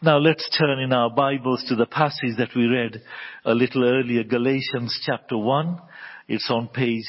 Now let's turn in our Bibles to the passage that we read a little earlier, Galatians chapter 1. It's on page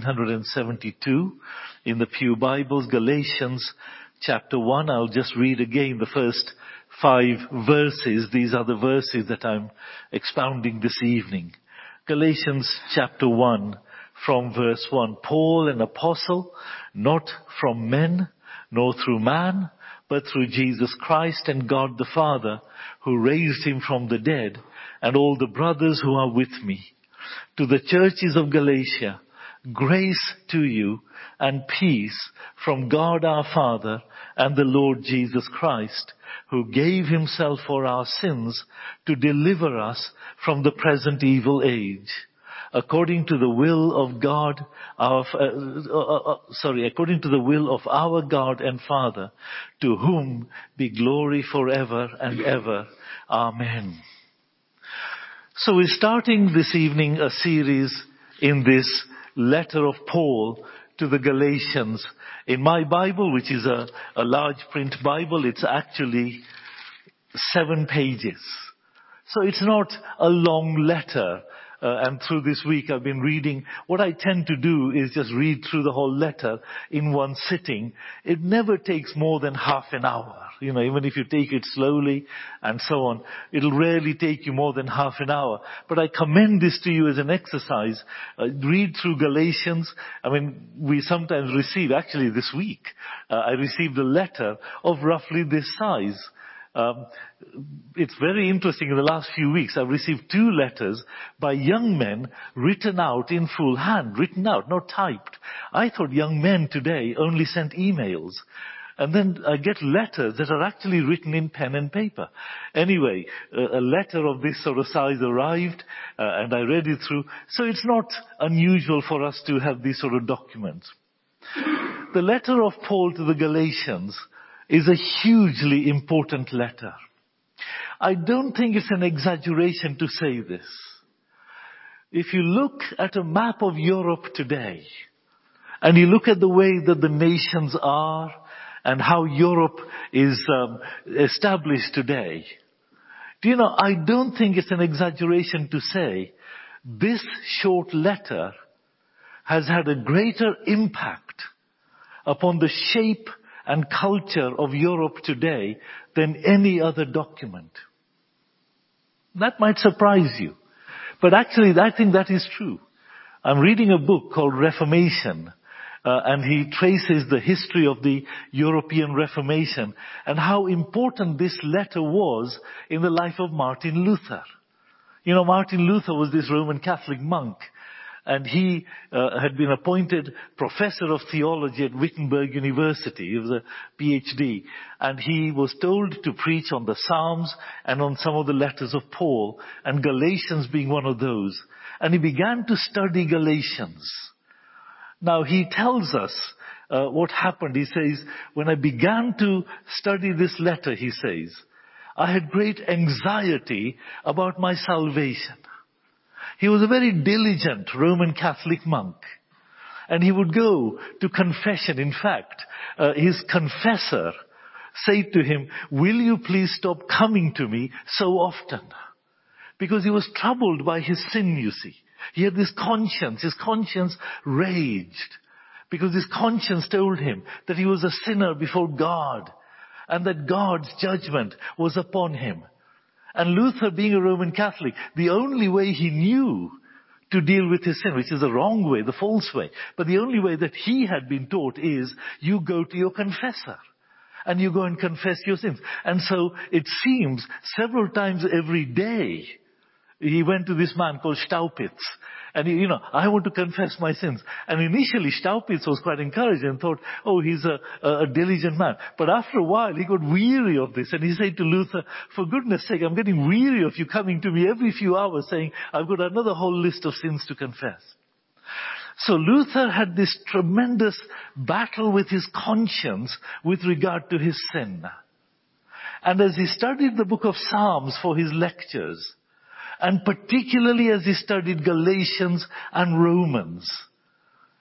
972 in the Pew Bibles, Galatians chapter 1. I'll just read again the first 5 verses. These are the verses that I'm expounding this evening. Galatians chapter 1 from verse 1. Paul, an apostle, not from men, nor through man, but through Jesus Christ and God the Father, who raised him from the dead, and all the brothers who are with me. To the churches of Galatia, grace to you and peace from God our Father and the Lord Jesus Christ, who gave himself for our sins to deliver us from the present evil age, according to the will of God, according to the will of our God and Father, to whom be glory forever and ever. Amen. So we're starting this evening a series in this letter of Paul to the Galatians. In my Bible, which is a large print Bible, it's actually 7 pages. So it's not a long letter. And through this week I've been reading. What I tend to do is just read through the whole letter in one sitting. It never takes more than half an hour. Even if you take it slowly and so on, it'll rarely take you more than half an hour. But I commend this to you as an exercise. Read through Galatians. We sometimes receive, actually this week, I received a letter of roughly this size. It's very interesting. In the last few weeks, I've received 2 letters by young men written out in full hand, written out, not typed. I thought young men today only sent emails. And then I get letters that are actually written in pen and paper. Anyway, a letter of this sort of size arrived, and I read it through. So it's not unusual for us to have these sort of documents. The letter of Paul to the Galatians is a hugely important letter. I don't think it's an exaggeration to say this. If you look at a map of Europe today, and you look at the way that the nations are, and how Europe is established today, I don't think it's an exaggeration to say this short letter has had a greater impact upon the shape and culture of Europe today than any other document. That might surprise you. But actually, I think that is true. I'm reading a book called Reformation, and he traces the history of the European Reformation and how important this letter was in the life of Martin Luther. Martin Luther was this Roman Catholic monk, and he had been appointed professor of theology at Wittenberg University. He was a PhD. And he was told to preach on the Psalms and on some of the letters of Paul, and Galatians being one of those. And he began to study Galatians. Now he tells us what happened. He says, when I began to study this letter, he says, I had great anxiety about my salvation. He was a very diligent Roman Catholic monk. And he would go to confession. In fact, his confessor said to him, will you please stop coming to me so often? Because he was troubled by his sin, you see. He had this conscience. His conscience raged. Because his conscience told him that he was a sinner before God. And that God's judgment was upon him. And Luther, being a Roman Catholic, the only way he knew to deal with his sin, which is the wrong way, the false way, but the only way that he had been taught is you go to your confessor and you go and confess your sins. And so it seems several times every day he went to this man called Staupitz. And I want to confess my sins. And initially Staupitz was quite encouraged and thought, he's a diligent man. But after a while he got weary of this. And he said to Luther, for goodness sake, I'm getting weary of you coming to me every few hours saying, I've got another whole list of sins to confess. So Luther had this tremendous battle with his conscience with regard to his sin. And as he studied the book of Psalms for his lectures, and particularly as he studied Galatians and Romans,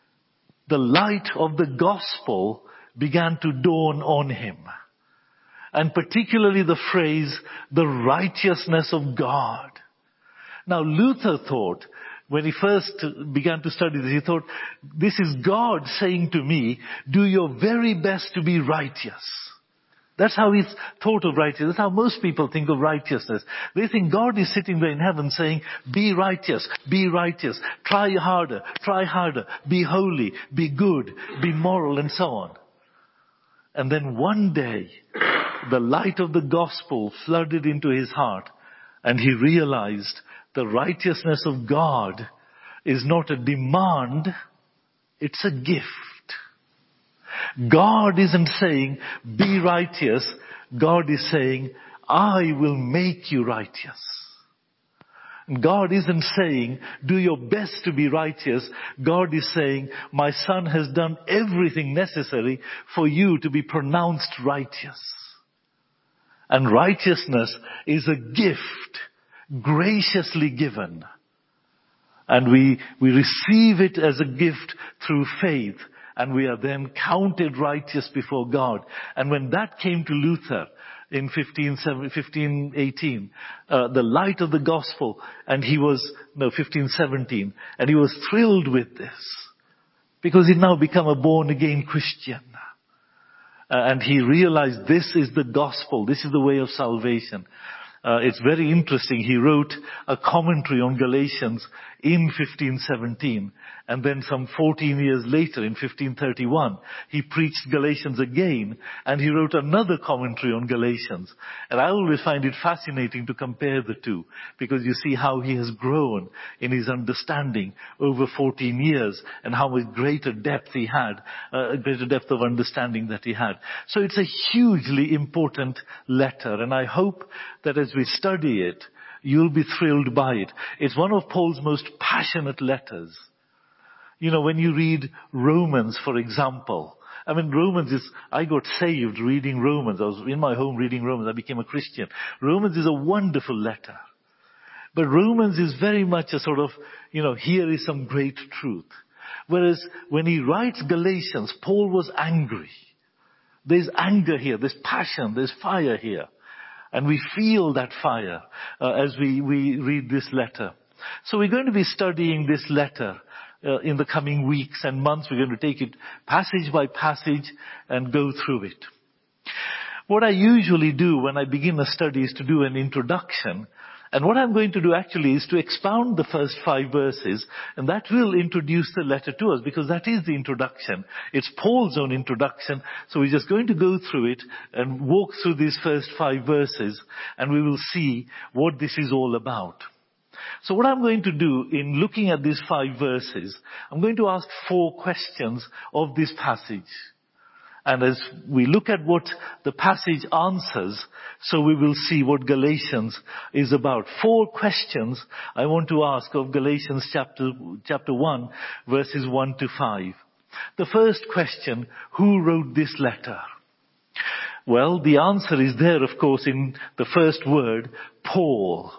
the light of the gospel began to dawn on him. and particularly the phrase, the righteousness of God. Now Luther thought, when he first began to study this, he thought, this is God saying to me, do your very best to be righteous. That's how he thought of righteousness. That's how most people think of righteousness. They think God is sitting there in heaven saying, be righteous, try harder, be holy, be good, be moral, and so on. And then one day, the light of the gospel flooded into his heart, and he realized the righteousness of God is not a demand, it's a gift. God isn't saying, be righteous. God is saying, I will make you righteous. God isn't saying, do your best to be righteous. God is saying, my son has done everything necessary for you to be pronounced righteous. And righteousness is a gift, graciously given. And we receive it as a gift through faith. And we are then counted righteous before God. And when that came to Luther in 1518, the light of the gospel, and 1517, and he was thrilled with this, because he'd now become a born-again Christian. And he realized this is the gospel, this is the way of salvation. It's very interesting. He wrote a commentary on Galatians in 1517. And then some 14 years later, in 1531, he preached Galatians again. And he wrote another commentary on Galatians. And I always find it fascinating to compare the two, because you see how he has grown in his understanding over 14 years, and how much greater depth he had, a greater depth of understanding that he had. So it's a hugely important letter. And I hope that as we study it, you'll be thrilled by it. It's one of Paul's most passionate letters. You know, when you read Romans, for example, I got saved reading Romans. I was in my home reading Romans. I became a Christian. Romans is a wonderful letter. But Romans is very much a sort of, here is some great truth. Whereas when he writes Galatians, Paul was angry. There's anger here, there's passion, there's fire here. And we feel that fire as we read this letter. So we're going to be studying this letter in the coming weeks and months. We're going to take it passage by passage and go through it. What I usually do when I begin a study is to do an introduction. And what I'm going to do actually is to expound the first 5 verses, and that will introduce the letter to us, because that is the introduction. It's Paul's own introduction, so we're just going to go through it and walk through these first 5 verses, and we will see what this is all about. So what I'm going to do in looking at these 5 verses, I'm going to ask 4 questions of this passage. And as we look at what the passage answers, so we will see what Galatians is about. 4 questions I want to ask of Galatians chapter 1, verses 1 to 5. The first question, who wrote this letter? Well, the answer is there, of course, in the first word, Paul.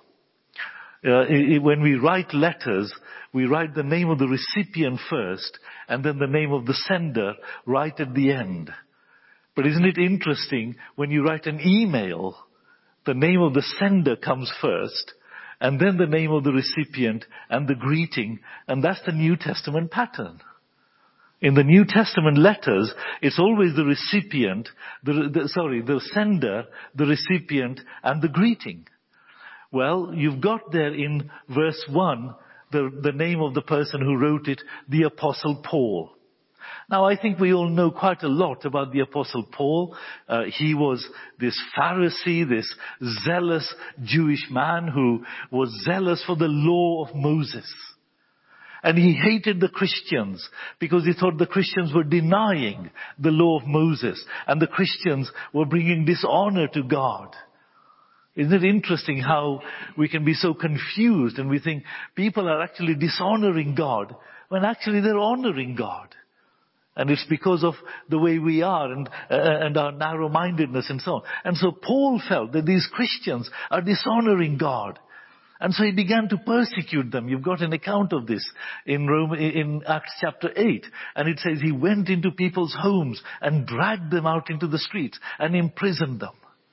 When we write letters, we write the name of the recipient first, and then the name of the sender right at the end. But isn't it interesting, when you write an email, the name of the sender comes first, and then the name of the recipient and the greeting, and that's the New Testament pattern. In the New Testament letters, it's always the recipient, the sender, the recipient, and the greeting. Well, you've got there in verse 1, the name of the person who wrote it, the Apostle Paul. Now, I think we all know quite a lot about the Apostle Paul. He was this Pharisee, this zealous Jewish man who was zealous for the law of Moses. And he hated the Christians because he thought the Christians were denying the law of Moses, and the Christians were bringing dishonor to God. Isn't it interesting how we can be so confused and we think people are actually dishonoring God when actually they're honoring God? And it's because of the way we are and our narrow-mindedness and so on. And so Paul felt that these Christians are dishonoring God. And so he began to persecute them. You've got an account of this in Acts chapter 8. And it says he went into people's homes and dragged them out into the streets and imprisoned them.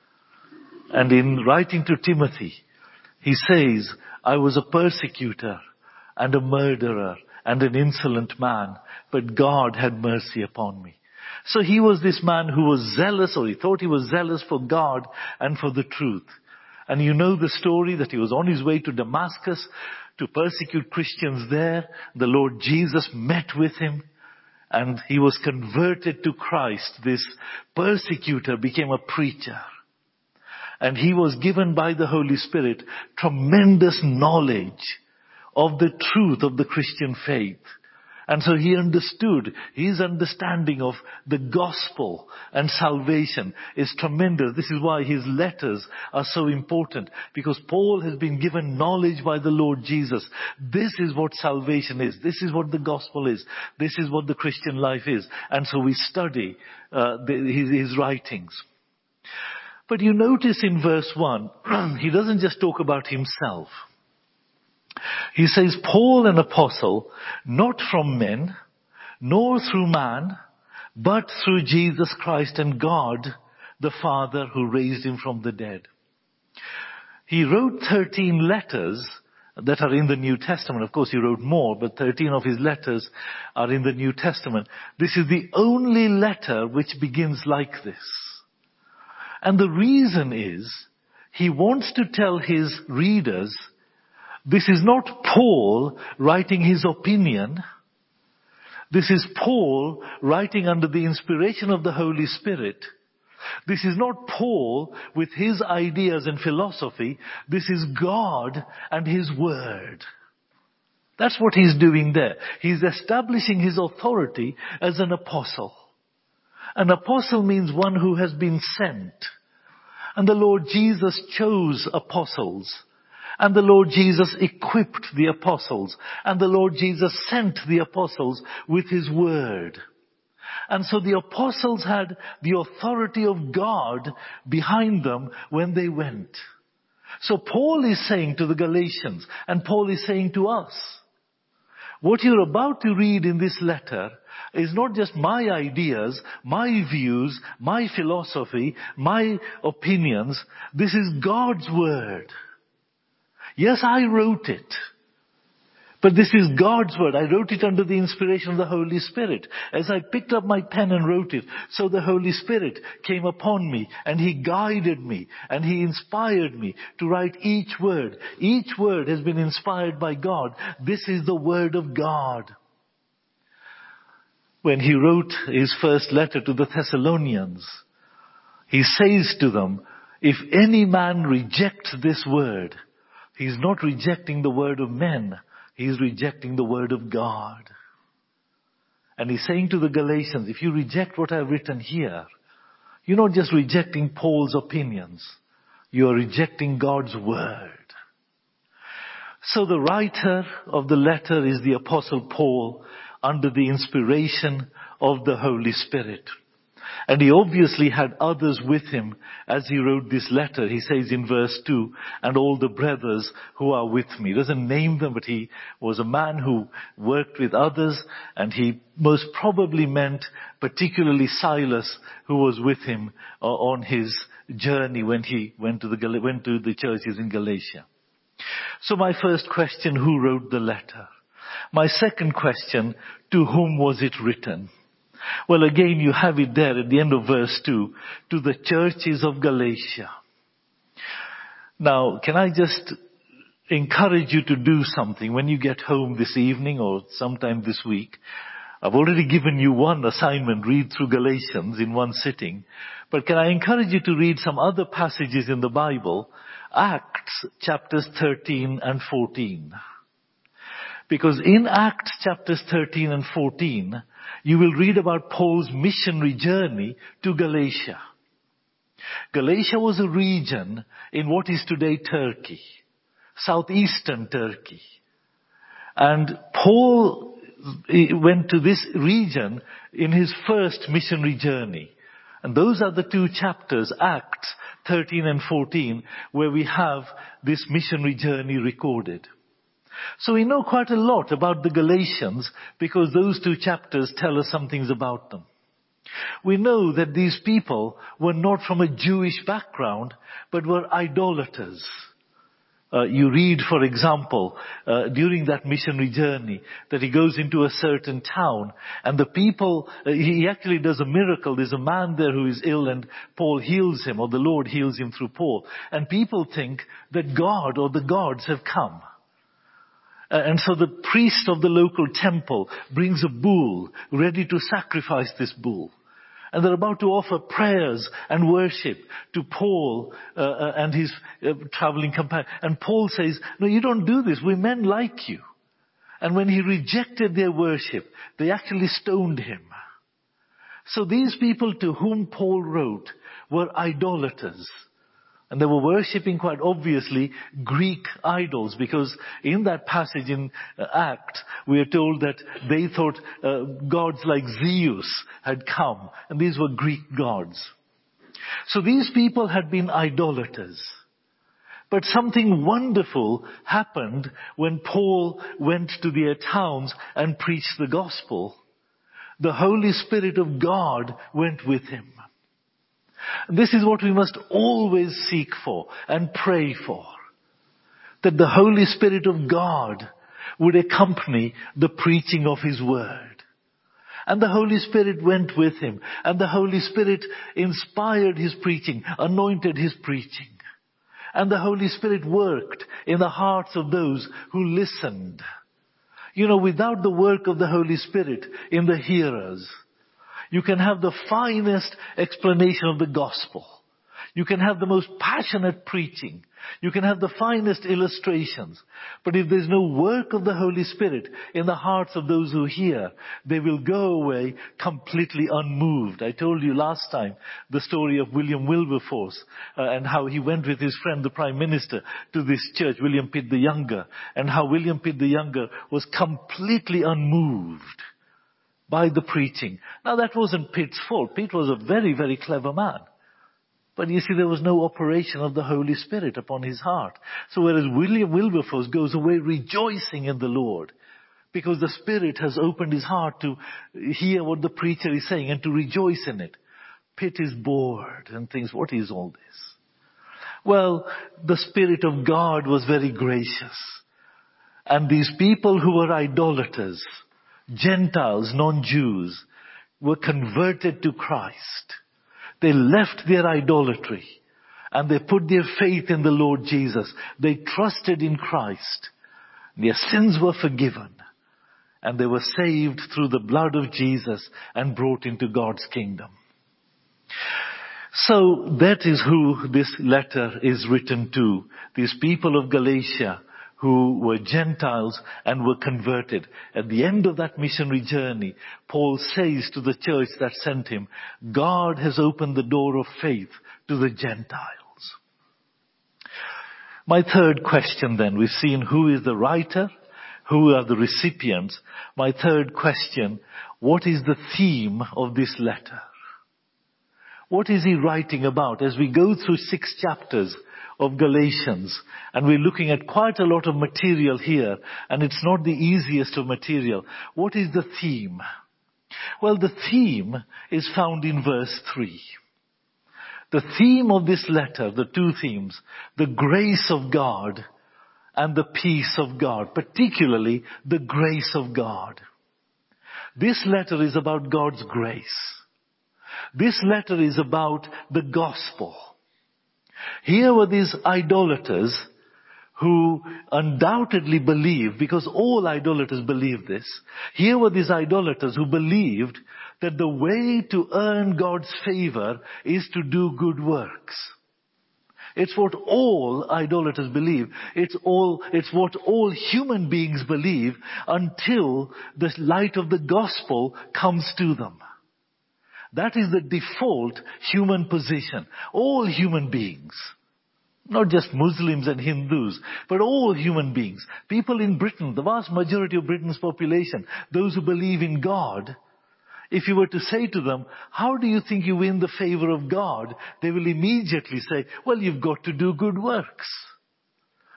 And in writing to Timothy, he says, I was a persecutor and a murderer and an insolent man, but God had mercy upon me. So he was this man who was zealous, or he thought he was zealous for God and for the truth. And you know the story that he was on his way to Damascus to persecute Christians there. The Lord Jesus met with him and he was converted to Christ. This persecutor became a preacher. And he was given by the Holy Spirit tremendous knowledge of the truth of the Christian faith. And so he understood, his understanding of the gospel and salvation is tremendous. This is why his letters are so important, because Paul has been given knowledge by the Lord Jesus. This is what salvation is. This is what the gospel is. This is what the Christian life is. And so we study his writings. But you notice in verse 1, he doesn't just talk about himself. He says, Paul, an apostle, not from men, nor through man, but through Jesus Christ and God, the Father who raised him from the dead. He wrote 13 letters that are in the New Testament. Of course, he wrote more, but 13 of his letters are in the New Testament. This is the only letter which begins like this. And the reason is, he wants to tell his readers, this is not Paul writing his opinion. This is Paul writing under the inspiration of the Holy Spirit. This is not Paul with his ideas and philosophy. This is God and his word. That's what he's doing there. He's establishing his authority as an apostle. An apostle means one who has been sent. And the Lord Jesus chose apostles. And the Lord Jesus equipped the apostles. And the Lord Jesus sent the apostles with his word. And so the apostles had the authority of God behind them when they went. So Paul is saying to the Galatians, and Paul is saying to us, what you're about to read in this letter is not just my ideas, my views, my philosophy, my opinions. This is God's word. Yes, I wrote it. But this is God's word. I wrote it under the inspiration of the Holy Spirit. As I picked up my pen and wrote it, so the Holy Spirit came upon me and he guided me and he inspired me to write each word. Each word has been inspired by God. This is the word of God. When he wrote his first letter to the Thessalonians, he says to them, if any man rejects this word, he's not rejecting the word of men. He's rejecting the word of God. And he's saying to the Galatians, if you reject what I've written here, you're not just rejecting Paul's opinions. You are rejecting God's word. So the writer of the letter is the Apostle Paul under the inspiration of the Holy Spirit. And he obviously had others with him as he wrote this letter. He says in verse 2, and all the brothers who are with me. He doesn't name them, but he was a man who worked with others, and he most probably meant particularly Silas, who was with him on his journey when he went to the churches in Galatia. So my first question, who wrote the letter? My second question, to whom was it written? Well, again, you have it there at the end of verse 2, to the churches of Galatia. Now, can I just encourage you to do something when you get home this evening or sometime this week? I've already given you one assignment, read through Galatians in one sitting. But can I encourage you to read some other passages in the Bible, Acts chapters 13 and 14. Because in Acts chapters 13 and 14, you will read about Paul's missionary journey to Galatia. Galatia was a region in what is today Turkey, southeastern Turkey. And Paul went to this region in his first missionary journey. And those are the two chapters, Acts 13 and 14, where we have this missionary journey recorded. So we know quite a lot about the Galatians because those two chapters tell us some things about them. We know that these people were not from a Jewish background, but were idolaters. You read, for example, during that missionary journey, that he goes into a certain town, and the people, he actually does a miracle. There's a man there who is ill, and Paul heals him, or the Lord heals him through Paul. And people think that God or the gods have come. And so the priest of the local temple brings a bull, ready to sacrifice this bull. And they're about to offer prayers and worship to Paul and his traveling companion. And Paul says, no, you don't do this. We're men like you. And when he rejected their worship, they actually stoned him. So these people to whom Paul wrote were idolaters. And they were worshipping, quite obviously, Greek idols, because in that passage in Acts, we are told that they thought gods like Zeus had come, and these were Greek gods. So these people had been idolaters. But something wonderful happened when Paul went to their towns and preached the gospel. The Holy Spirit of God went with him. This is what we must always seek for and pray for. That the Holy Spirit of God would accompany the preaching of His Word. And the Holy Spirit went with him. And the Holy Spirit inspired his preaching, anointed his preaching. And the Holy Spirit worked in the hearts of those who listened. You know, without the work of the Holy Spirit in the hearers, you can have the finest explanation of the gospel. You can have the most passionate preaching. You can have the finest illustrations. But if there's no work of the Holy Spirit in the hearts of those who hear, they will go away completely unmoved. I told you last time the story of William Wilberforce and how he went with his friend, the Prime Minister, to this church, William Pitt the Younger, and how William Pitt the Younger was completely unmoved by the preaching. Now that wasn't Pitt's fault. Pitt was a very, very clever man. But you see, there was no operation of the Holy Spirit upon his heart. So whereas William Wilberforce goes away rejoicing in the Lord, because the Spirit has opened his heart to hear what the preacher is saying and to rejoice in it, Pitt is bored and thinks, what is all this? Well, the Spirit of God was very gracious. And these people who were idolaters, Gentiles, non-Jews, were converted to Christ. They left their idolatry and they put their faith in the Lord Jesus. They trusted in Christ. Their sins were forgiven and they were saved through the blood of Jesus and brought into God's kingdom. So that is who this letter is written to. These people of Galatia who were Gentiles and were converted. At the end of that missionary journey, Paul says to the church that sent him, God has opened the door of faith to the Gentiles. My third question then, we've seen who is the writer, who are the recipients. My third question, what is the theme of this letter? What is he writing about? As we go through 6 chapters of Galatians, and we're looking at quite a lot of material here, and it's not the easiest of material. What is the theme? Well, the theme is found in verse 3. The theme of this letter, the 2 themes, the grace of God and the peace of God, particularly the grace of God. This letter is about God's grace. This letter is about the gospel. Here were these idolaters who undoubtedly believed, because all idolaters believe this. Here were these idolaters who believed that the way to earn God's favor is to do good works. It's what all idolaters believe. It's what all human beings believe until the light of the gospel comes to them. That is the default human position. All human beings, not just Muslims and Hindus, but all human beings. People in Britain, the vast majority of Britain's population, those who believe in God, if you were to say to them, how do you think you win the favor of God? They will immediately say, well, you've got to do good works.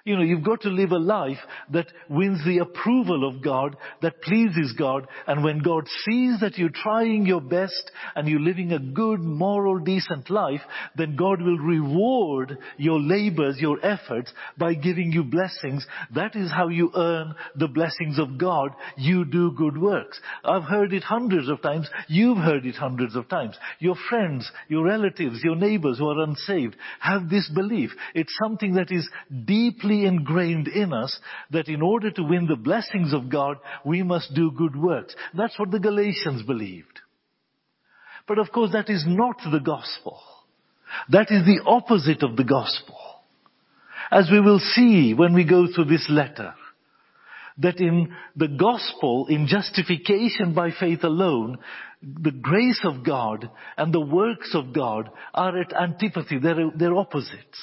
You've got to live a life that wins the approval of God, that pleases God. And when God sees that you're trying your best and you're living a good, moral, decent life, then God will reward your labors, your efforts by giving you blessings. That is how you earn the blessings of God. You do good works. I've heard it hundreds of times. You've heard it hundreds of times. Your friends, your relatives, your neighbors who are unsaved have this belief. It's something that is deeply ingrained in us, that in order to win the blessings of God, we must do good works. That's what the Galatians believed. But of course, that is not the gospel. That is the opposite of the gospel. As we will see when we go through this letter, that in the gospel, in justification by faith alone, the grace of God and the works of God are at antipathy. They're opposites.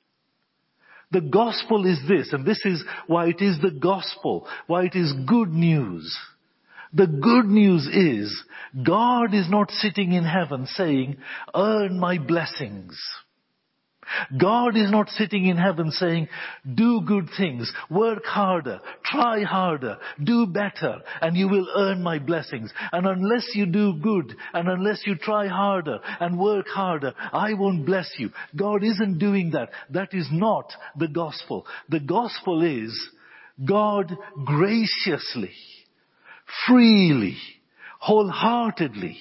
The gospel is this, and this is why it is the gospel, why it is good news. The good news is, God is not sitting in heaven saying, earn my blessings. God is not sitting in heaven saying, do good things, work harder, try harder, do better, and you will earn my blessings. And unless you do good, and unless you try harder and work harder, I won't bless you. God isn't doing that. That is not the gospel. The gospel is God graciously, freely, wholeheartedly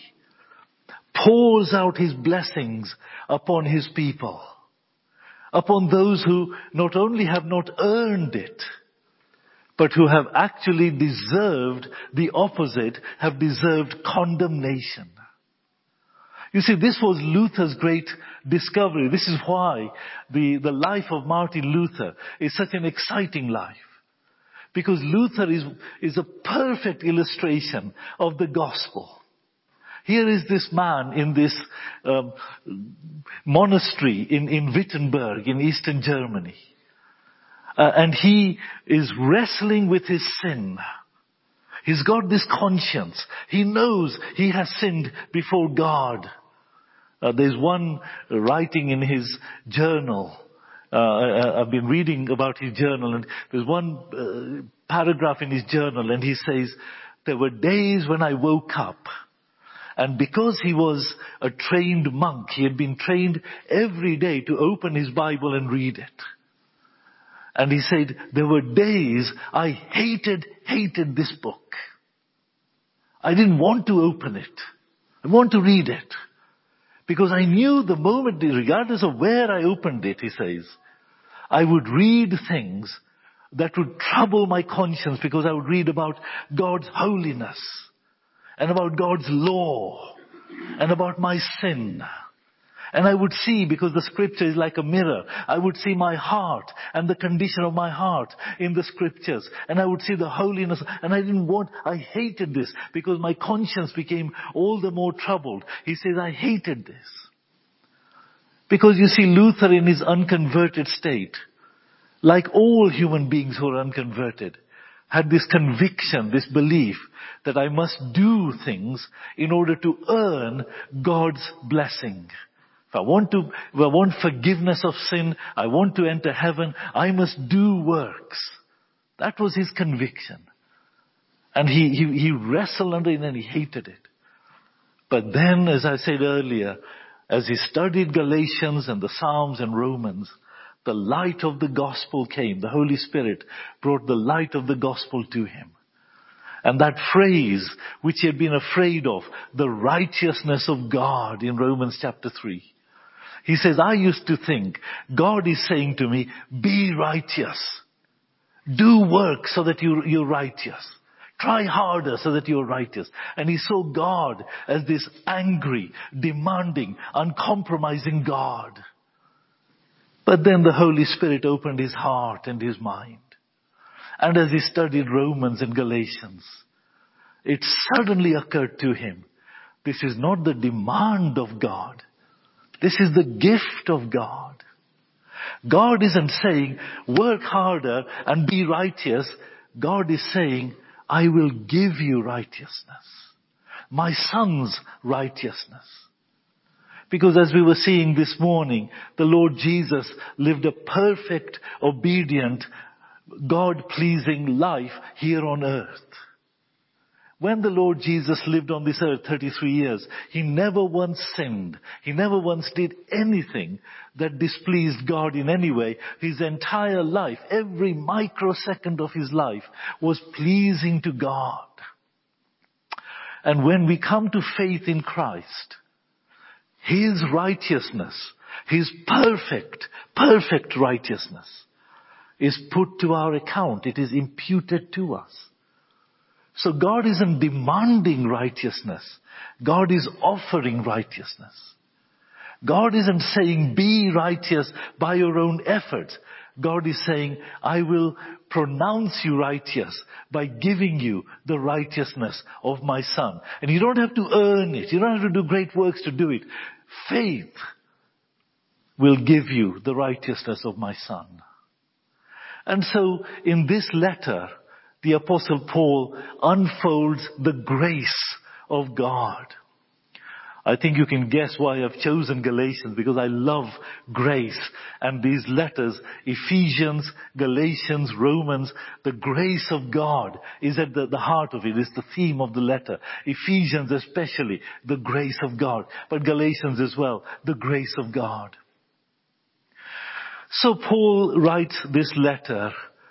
pours out His blessings upon His people. Upon those who not only have not earned it, but who have actually deserved the opposite, have deserved condemnation. You see, this was Luther's great discovery. This is why the life of Martin Luther is such an exciting life. Because Luther is a perfect illustration of the gospel. Here is this man in this monastery in Wittenberg in Eastern Germany. And he is wrestling with his sin. He's got this conscience. He knows he has sinned before God. There's one writing in his journal. I've been reading about his journal, and there's one paragraph in his journal, and he says, there were days when I woke up, and because he was a trained monk, he had been trained every day to open his Bible and read it. And he said, there were days I hated this book. I didn't want to open it. I want to read it. Because I knew the moment, regardless of where I opened it, he says, I would read things that would trouble my conscience, because I would read about God's holiness and about God's law and about my sin. And I would see, because the scripture is like a mirror, I would see my heart and the condition of my heart in the scriptures. And I would see the holiness. And I hated this, because my conscience became all the more troubled. He says, I hated this. Because you see, Luther in his unconverted state, like all human beings who are unconverted, had this conviction, this belief that I must do things in order to earn God's blessing. If I want forgiveness of sin, I want to enter heaven, I must do works. That was his conviction. And he wrestled under it and he hated it. But then, as I said earlier, as he studied Galatians and the Psalms and Romans, the light of the gospel came. The Holy Spirit brought the light of the gospel to him. And that phrase, which he had been afraid of, the righteousness of God in Romans chapter 3. He says, I used to think God is saying to me, be righteous. Do work so that you're righteous. Try harder so that you're righteous. And he saw God as this angry, demanding, uncompromising God. But then the Holy Spirit opened his heart and his mind. And as he studied Romans and Galatians, it suddenly occurred to him, this is not the demand of God. This is the gift of God. God isn't saying, work harder and be righteous. God is saying, I will give you righteousness. My son's righteousness. Because as we were seeing this morning, the Lord Jesus lived a perfect, obedient, God-pleasing life here on earth. When the Lord Jesus lived on this earth 33 years, He never once sinned. He never once did anything that displeased God in any way. His entire life, every microsecond of His life was pleasing to God. And when we come to faith in Christ, His righteousness, His perfect righteousness is put to our account. It is imputed to us. So God isn't demanding righteousness. God is offering righteousness. God isn't saying, be righteous by your own efforts. God is saying, I will pronounce you righteous by giving you the righteousness of my Son. And you don't have to earn it. You don't have to do great works to do it. Faith will give you the righteousness of my Son. And so in this letter, the Apostle Paul unfolds the grace of God. I think you can guess why I've chosen Galatians, because I love grace. And these letters, Ephesians, Galatians, Romans, the grace of God is at the heart of it. It's the theme of the letter. Ephesians especially, the grace of God. But Galatians as well, the grace of God. So Paul writes this letter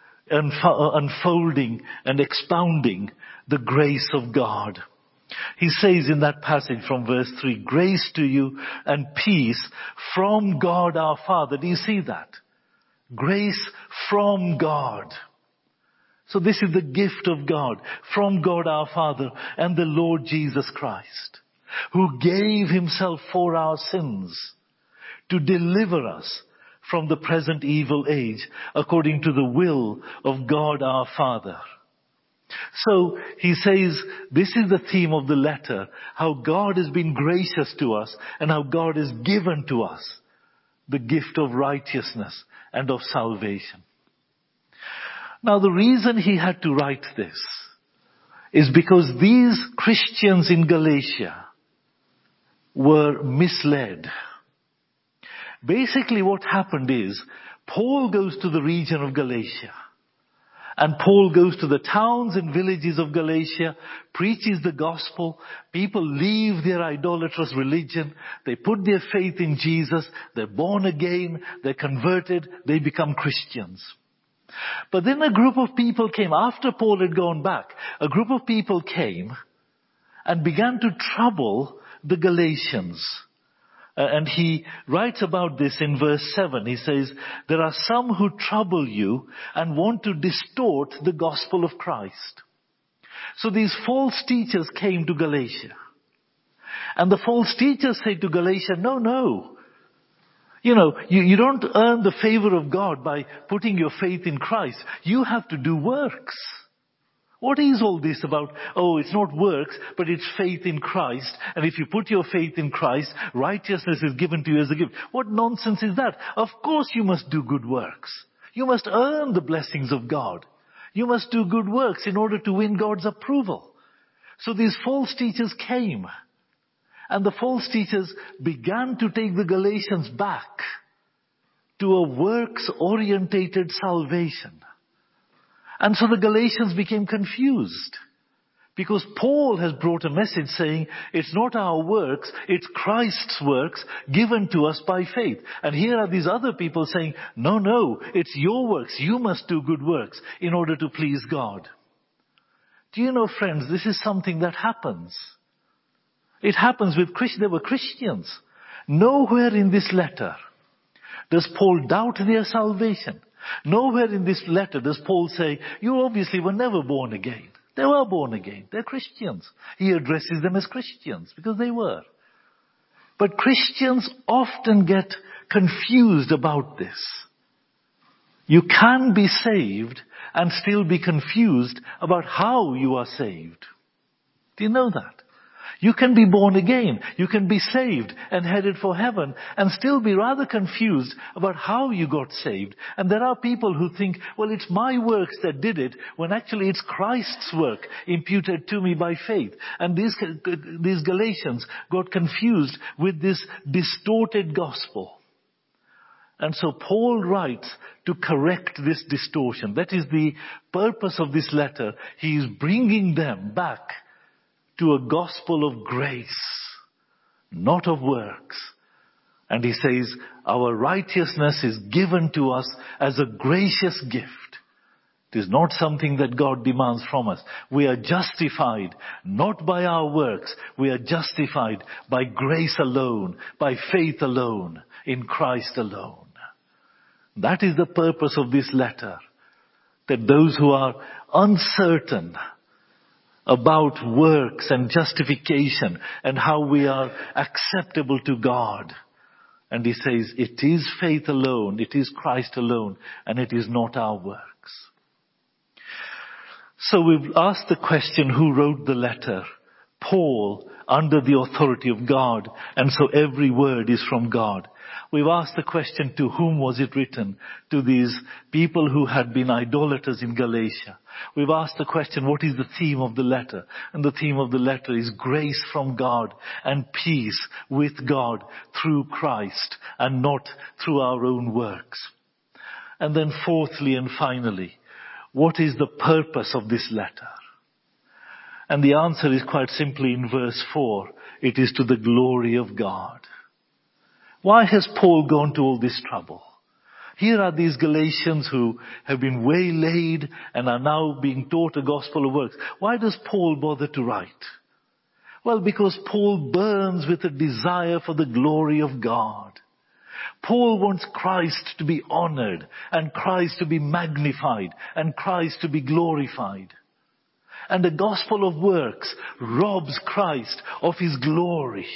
unfolding and expounding the grace of God. He says in that passage from verse 3, grace to you and peace from God our Father. Do you see that? Grace from God. So this is the gift of God, from God our Father and the Lord Jesus Christ, who gave Himself for our sins to deliver us from the present evil age, according to the will of God our Father. So he says, this is the theme of the letter, how God has been gracious to us and how God has given to us the gift of righteousness and of salvation. Now the reason he had to write this is because these Christians in Galatia were misled. Basically what happened is, Paul goes to the region of Galatia. And Paul goes to the towns and villages of Galatia, preaches the gospel. People leave their idolatrous religion. They put their faith in Jesus. They're born again. They're converted. They become Christians. But then a group of people came, after Paul had gone back, a group of people came and began to trouble the Galatians. And he writes about this in verse 7. He says, there are some who trouble you and want to distort the gospel of Christ. So these false teachers came to Galatia. And the false teachers say to Galatia, no. You don't earn the favor of God by putting your faith in Christ. You have to do works. What is all this about? Oh, it's not works, but it's faith in Christ. And if you put your faith in Christ, righteousness is given to you as a gift. What nonsense is that? Of course you must do good works. You must earn the blessings of God. You must do good works in order to win God's approval. So these false teachers came. And the false teachers began to take the Galatians back to a works-orientated salvation. And so the Galatians became confused because Paul has brought a message saying it's not our works, it's Christ's works given to us by faith. And here are these other people saying, no, it's your works. You must do good works in order to please God. Do you know, friends, this is something that happens. It happens with Christians. They were Christians. Nowhere in this letter does Paul doubt their salvation. Nowhere in this letter does Paul say, you obviously were never born again. They were born again. They're Christians. He addresses them as Christians because they were. But Christians often get confused about this. You can be saved and still be confused about how you are saved. Do you know that? You can be born again. You can be saved and headed for heaven and still be rather confused about how you got saved. And there are people who think, well, it's my works that did it, when actually it's Christ's work imputed to me by faith. And these Galatians got confused with this distorted gospel. And so Paul writes to correct this distortion. That is the purpose of this letter. He is bringing them back to a gospel of grace, not of works. And he says, our righteousness is given to us as a gracious gift. It is not something that God demands from us. We are justified not by our works. We are justified by grace alone, by faith alone, in Christ alone. That is the purpose of this letter. That those who are uncertain about works and justification and how we are acceptable to God. And he says, it is faith alone, it is Christ alone, and it is not our works. So we've asked the question, who wrote the letter? Paul, under the authority of God, and so every word is from God. We've asked the question, to whom was it written? To these people who had been idolaters in Galatia. We've asked the question, what is the theme of the letter? And the theme of the letter is grace from God and peace with God through Christ and not through our own works. And then fourthly and finally, what is the purpose of this letter? And the answer is quite simply in verse 4. It is to the glory of God. Why has Paul gone to all this trouble? Here are these Galatians who have been waylaid and are now being taught a gospel of works. Why does Paul bother to write? Well, because Paul burns with a desire for the glory of God. Paul wants Christ to be honored and Christ to be magnified and Christ to be glorified. And the gospel of works robs Christ of his glory.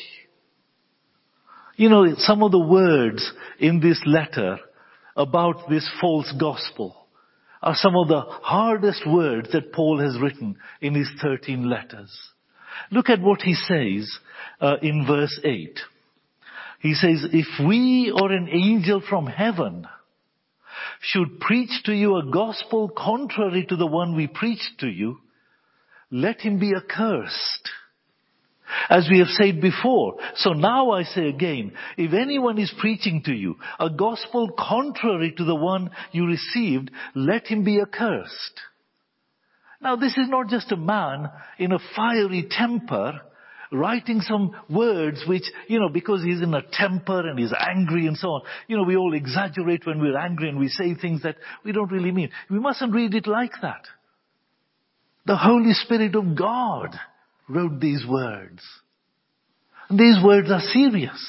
You know, some of the words in this letter about this false gospel are some of the hardest words that Paul has written in his 13 letters. Look at what he says in verse 8. He says, if we or an angel from heaven should preach to you a gospel contrary to the one we preached to you, let him be accursed. As we have said before, so now I say again, if anyone is preaching to you a gospel contrary to the one you received, let him be accursed. Now this is not just a man in a fiery temper writing some words which, because he's in a temper and he's angry and so on. We all exaggerate when we're angry and we say things that we don't really mean. We mustn't read it like that. The Holy Spirit of God wrote these words. These words are serious.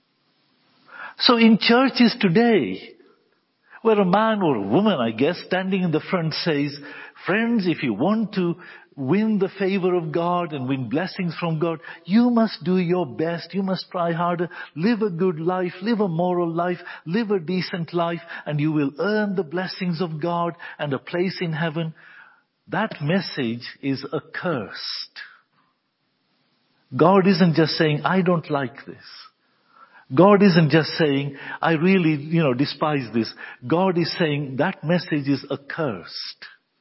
So in churches today, where a man or a woman, I guess, standing in the front says, friends, if you want to win the favor of God and win blessings from God, you must do your best. You must try harder. Live a good life. Live a moral life. Live a decent life. And you will earn the blessings of God and a place in heaven. That message is accursed. God isn't just saying, I don't like this. God isn't just saying, I really, despise this. God is saying that message is accursed.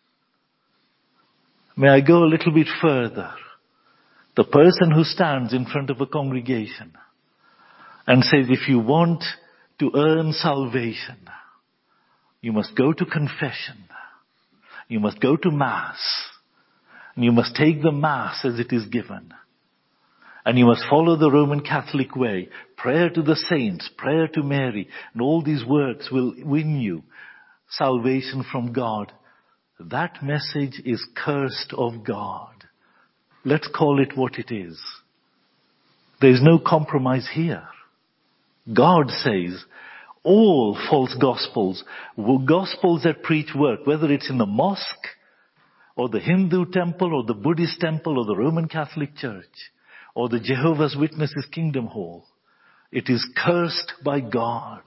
May I go a little bit further? The person who stands in front of a congregation and says, if you want to earn salvation, you must go to confession. You must go to Mass. And you must take the Mass as it is given. And you must follow the Roman Catholic way. Prayer to the saints, prayer to Mary, and all these works will win you salvation from God. That message is cursed of God. Let's call it what it is. There is no compromise here. God says all false gospels that preach work, whether it's in the mosque or the Hindu temple or the Buddhist temple or the Roman Catholic Church, or the Jehovah's Witnesses Kingdom Hall, it is cursed by God.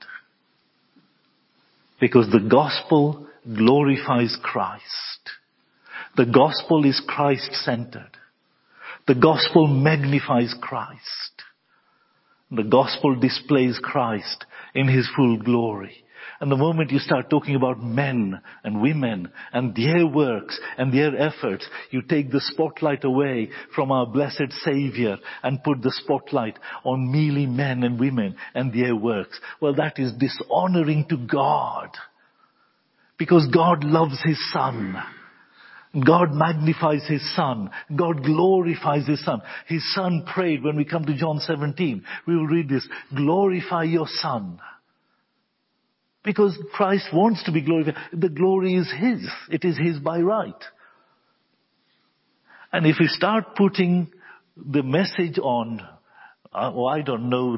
Because the gospel glorifies Christ. The gospel is Christ-centered. The gospel magnifies Christ. The gospel displays Christ in his full glory. And the moment you start talking about men and women and their works and their efforts, you take the spotlight away from our blessed Savior and put the spotlight on merely men and women and their works. Well, that is dishonoring to God. Because God loves his Son. God magnifies his Son. God glorifies his Son. His Son prayed, when we come to John 17, we will read this, glorify your Son. Because Christ wants to be glorified. The glory is his. It is his by right. And if we start putting the message on, I don't know,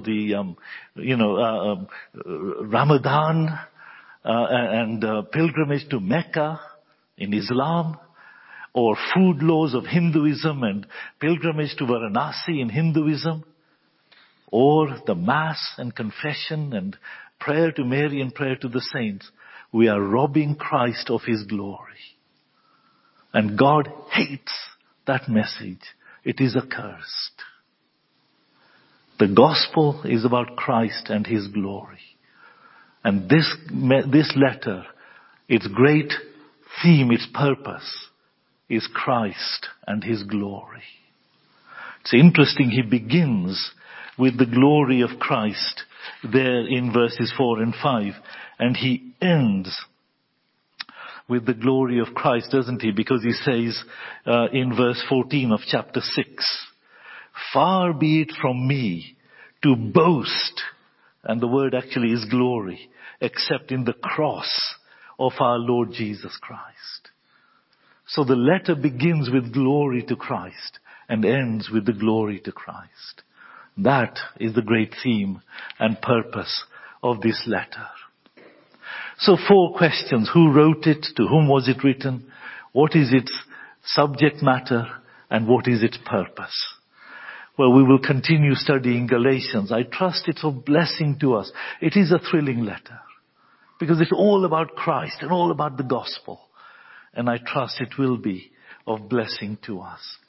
Ramadan and pilgrimage to Mecca in Islam, or food laws of Hinduism and pilgrimage to Varanasi in Hinduism, or the Mass and confession and prayer to Mary and prayer to the saints, we are robbing Christ of his glory. And God hates that message. It is accursed. The gospel is about Christ and his glory. And this letter, its great theme, its purpose, is Christ and his glory. It's interesting, he begins with the glory of Christ there in verses 4 and 5. And he ends with the glory of Christ, doesn't he? Because he says in verse 14 of chapter 6, far be it from me to boast, and the word actually is glory, except in the cross of our Lord Jesus Christ. So the letter begins with glory to Christ and ends with the glory to Christ. That is the great theme and purpose of this letter. So 4 questions. Who wrote it? To whom was it written? What is its subject matter? And what is its purpose? Well, we will continue studying Galatians. I trust it's of blessing to us. It is a thrilling letter because it's all about Christ and all about the gospel. And I trust it will be of blessing to us.